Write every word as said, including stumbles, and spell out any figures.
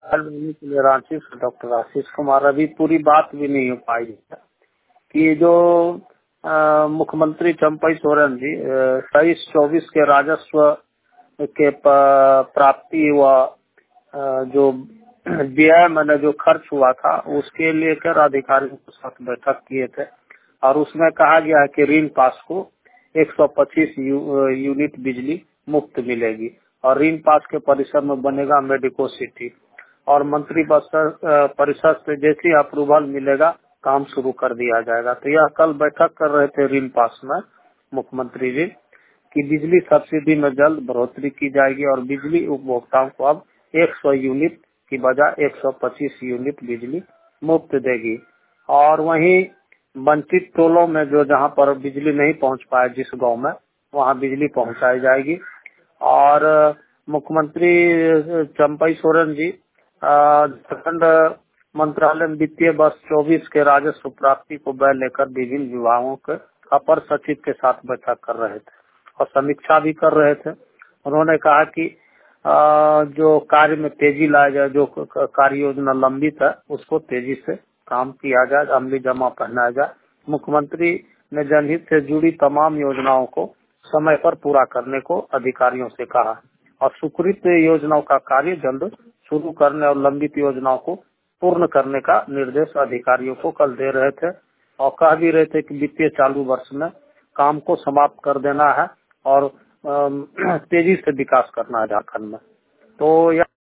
मिलने के लिए रांची से डॉक्टर आशीष कुमार। अभी पूरी बात भी नहीं हो पाई है कि जो आ, मुख्यमंत्री चंपई सोरेन जी तेईस चौबीस के राजस्व के प्राप्ति व जो व्यय मैंने जो खर्च हुआ था उसके लेकर अधिकारियों के साथ बैठक किए थे और उसमें कहा गया है कि ऋण पास को एक सौ पच्चीस यू, यूनिट बिजली मुफ्त मिलेगी और ऋण पास के परिसर में बनेगा मेडिको सिटी और मंत्री परिषद से जैसे अप्रूवल मिलेगा काम शुरू कर दिया जाएगा। तो यह कल बैठक कर रहे थे ऋण पास में मुख्यमंत्री जी कि बिजली सब्सिडी में जल्द बढ़ोतरी की जाएगी और बिजली उपभोक्ताओं को अब सौ यूनिट की बजाय एक सौ पच्चीस यूनिट बिजली मुफ्त देगी। और वहीं वंचित टोलों में जो जहां पर बिजली नहीं पहुंच पाए जिस गांव में वहां बिजली पहुंचाई जाएगी। और मुख्यमंत्री चंपई सोरेन जी झारखंड मंत्रालय में वित्तीय वर्ष चौबीस के राजस्व प्राप्ति को व्यय लेकर विभिन्न विभागों के अपर सचिव के साथ बैठक कर रहे थे और समीक्षा भी कर रहे थे। उन्होंने कहा कि जो कार्य में तेजी लाया जाए, जो कार्य योजना लंबित है उसको तेजी से काम किया जाए, अमली जमा पहनाया जाए। मुख्यमंत्री ने जनहित से जुड़ी तमाम योजनाओं को समय पर पूरा करने को अधिकारियों से कहा और स्वीकृत योजनाओं का कार्य जल्द शुरू करने और लंबित योजनाओं को पूर्ण करने का निर्देश अधिकारियों को कल दे रहे थे और कह भी रहे थे कि वित्तीय चालू वर्ष में काम को समाप्त कर देना है और तेजी से विकास करना है झारखंड में। तो यह